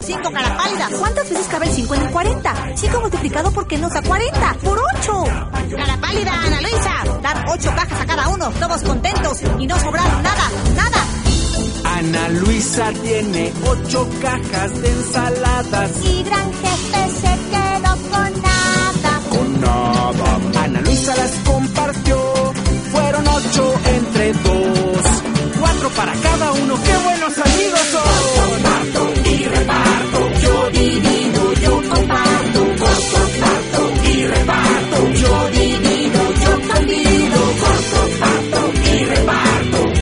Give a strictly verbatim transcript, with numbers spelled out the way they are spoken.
cinco, cara pálida. ¿Cuántas veces cabe el cinco en el cuarenta? cinco multiplicado por qué nos da cuarenta. ¡Por ocho! Cara pálida, Ana Luisa. Dar ocho cajas a cada uno, todos contentos y no sobraron nada, nada. Ana Luisa tiene ocho cajas de ensaladas. Y gran jefe se quedó con nada.